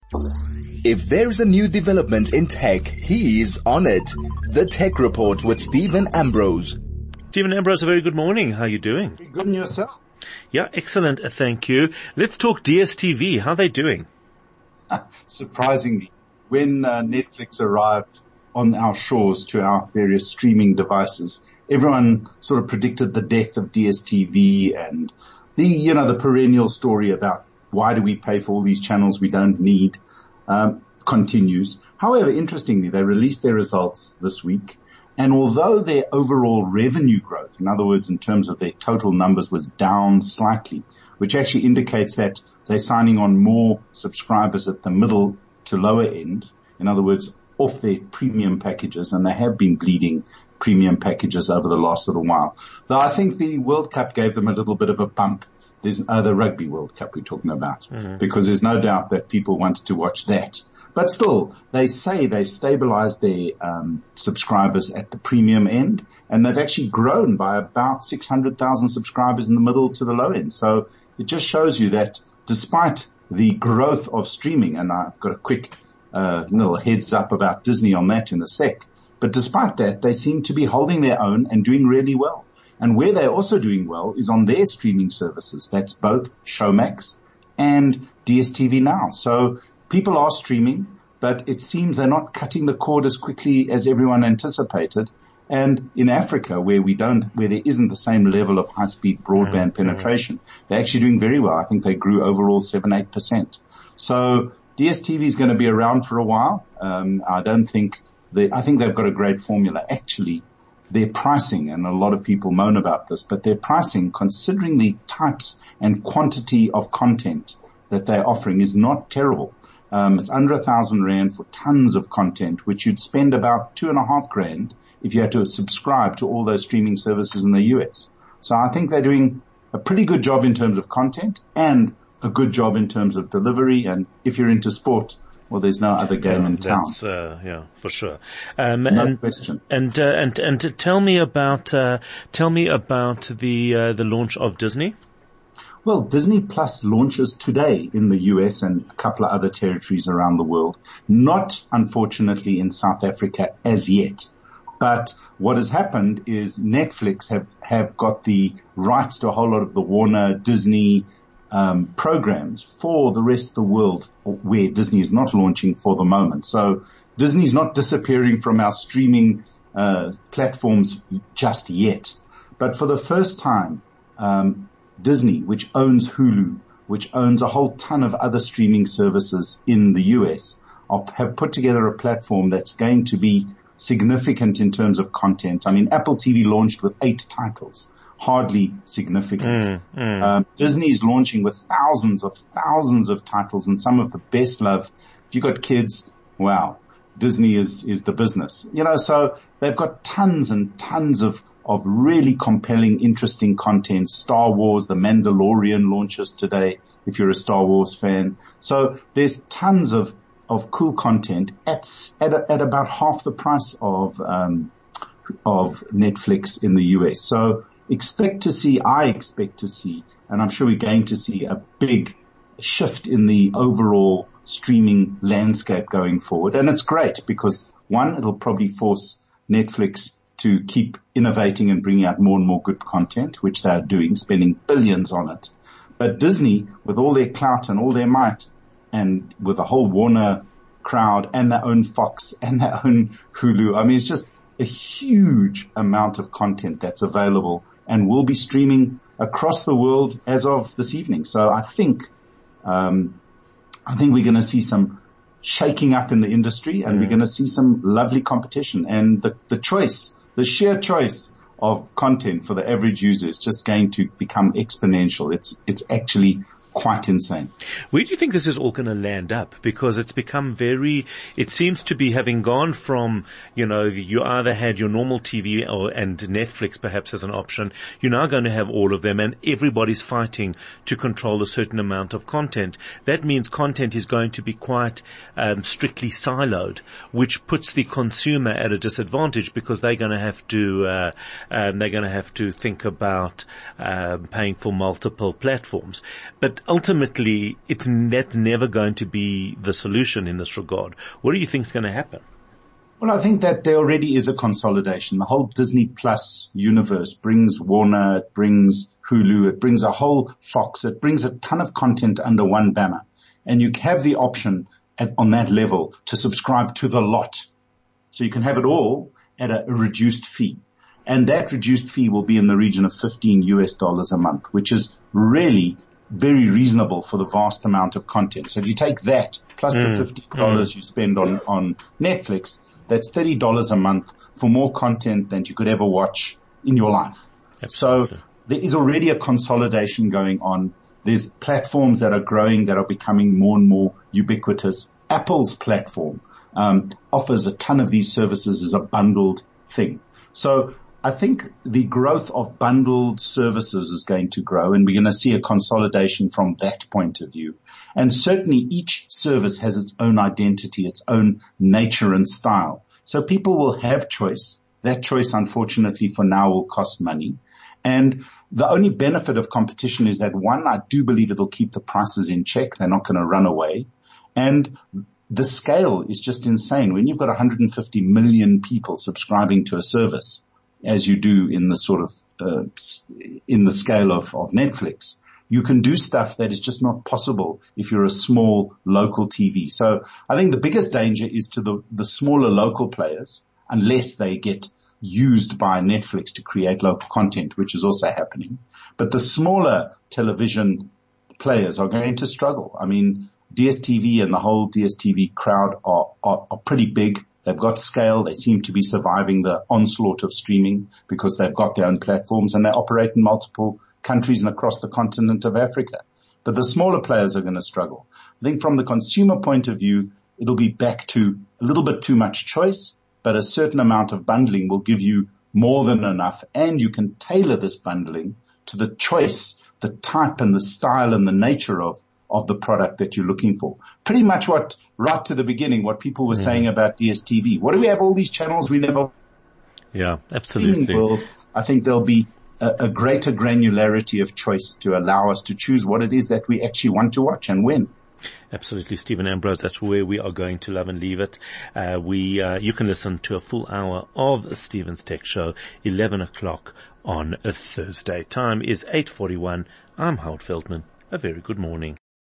If there's a new development in tech, he's on it. The Tech Report with Stephen Ambrose. Stephen Ambrose, a very good morning. How are you doing? Good in yourself. Yeah, excellent. Thank you. Let's talk DSTV. How are they doing? Surprisingly, when Netflix arrived on our shores to our various streaming devices, everyone sort of predicted the death of DSTV and the perennial story about why do we pay for all these channels we don't need, continues. However, interestingly, they released their results this week. And although their overall revenue growth, in other words, in terms of their total numbers, was down slightly, which actually indicates that they're signing on more subscribers at the middle to lower end. In other words, off their premium packages, and they have been bleeding premium packages over the last little while. Though I think the World Cup gave them a little bit of a bump. There's the Rugby World Cup we're talking about, because there's no doubt that people wanted to watch that. But still, they say they've stabilized their subscribers at the premium end, and they've actually grown by about 600,000 subscribers in the middle to the low end. So it just shows you that despite the growth of streaming, and I've got a quick little heads up about Disney on that in a sec, but despite that, they seem to be holding their own and doing really well. And where they're also doing well is on their streaming services. That's both Showmax and DSTV Now. So people are streaming, but it seems they're not cutting the cord as quickly as everyone anticipated. And in Africa, where there isn't the same level of high-speed broadband penetration, they're actually doing very well. I think they grew overall 7-8%. So DSTV is going to be around for a while. I think they've got a great formula. Actually, their pricing, and a lot of people moan about this, but their pricing, considering the types and quantity of content that they're offering, is not terrible. It's under 1,000 Rand for tons of content, which you'd spend about 2.5 grand if you had to subscribe to all those streaming services in the US. So I think they're doing a pretty good job in terms of content and a good job in terms of delivery. And if you're into sport, well, there's no other game in town. For sure. No question. And tell me about the launch of Disney. Well, Disney Plus launches today in the US and a couple of other territories around the world. Not, unfortunately, in South Africa as yet. But what has happened is Netflix have got the rights to a whole lot of the Warner, Disney, programs for the rest of the world where Disney is not launching for the moment. So Disney's not disappearing from our streaming platforms just yet. But for the first time, Disney, which owns Hulu, which owns a whole ton of other streaming services in the US, have put together a platform that's going to be significant in terms of content. I mean, Apple TV launched with 8 titles. Hardly significant. Disney is launching with thousands of titles and some of the best loved. If you've got kids, wow, Disney is the business. So they've got tons and tons of really compelling, interesting content. Star Wars, The Mandalorian launches today, if you're a Star Wars fan. So there's tons of cool content at about half the price of Netflix in the US. So I expect to see, and I'm sure we're going to see a big shift in the overall streaming landscape going forward. And it's great because, one, it'll probably force Netflix to keep innovating and bringing out more and more good content, which they are doing, spending billions on it. But Disney, with all their clout and all their might, and with the whole Warner crowd and their own Fox and their own Hulu, I mean, it's just a huge amount of content that's available and will be streaming across the world as of this evening. So I think we're going to see some shaking up in the industry, and we're going to see some lovely competition. And the sheer choice of content for the average user is just going to become exponential. It's actually quite insane. Where do you think this is all going to land up? Because it's become it seems to be having gone from, you either had your normal TV and Netflix perhaps as an option. You're now going to have all of them, and everybody's fighting to control a certain amount of content. That means content is going to be quite strictly siloed, which puts the consumer at a disadvantage because they're going to have to think about paying for multiple platforms. But ultimately, that's never going to be the solution in this regard. What do you think is going to happen? Well, I think that there already is a consolidation. The whole Disney Plus universe brings Warner, it brings Hulu, it brings a whole Fox, it brings a ton of content under one banner. And you have the option on that level to subscribe to the lot. So you can have it all at a reduced fee. And that reduced fee will be in the region of $15 a month, which is really very reasonable for the vast amount of content. So if you take that plus the $50 you spend on Netflix, that's $30 a month for more content than you could ever watch in your life. Absolutely. So there is already a consolidation going on. There's platforms that are growing, that are becoming more and more ubiquitous. Apple's platform offers a ton of these services as a bundled thing. So I think the growth of bundled services is going to grow, and we're going to see a consolidation from that point of view. And certainly each service has its own identity, its own nature and style. So people will have choice. That choice, unfortunately, for now will cost money. And the only benefit of competition is that, one, I do believe it'll keep the prices in check. They're not going to run away. And the scale is just insane. When you've got 150 million people subscribing to a service, as you do in the sort of, in the scale of Netflix, you can do stuff that is just not possible if you're a small local TV. So I think the biggest danger is to the smaller local players, unless they get used by Netflix to create local content, which is also happening. But the smaller television players are going to struggle. I mean, DSTV and the whole DSTV crowd are pretty big. They've got scale. They seem to be surviving the onslaught of streaming because they've got their own platforms and they operate in multiple countries and across the continent of Africa. But the smaller players are going to struggle. I think from the consumer point of view, it'll be back to a little bit too much choice, but a certain amount of bundling will give you more than enough, and you can tailor this bundling to the choice, the type and the style and the nature of the product that you're looking for. Pretty much right to the beginning, what people were saying about DSTV. What do we have all these channels we never... Yeah, absolutely. World, I think there'll be a greater granularity of choice to allow us to choose what it is that we actually want to watch and when. Absolutely, Stephen Ambrose. That's where we are going to love and leave it. You can listen to a full hour of Stephen's Tech Show, 11 o'clock on a Thursday. Time is 8:41. I'm Howard Feldman. A very good morning.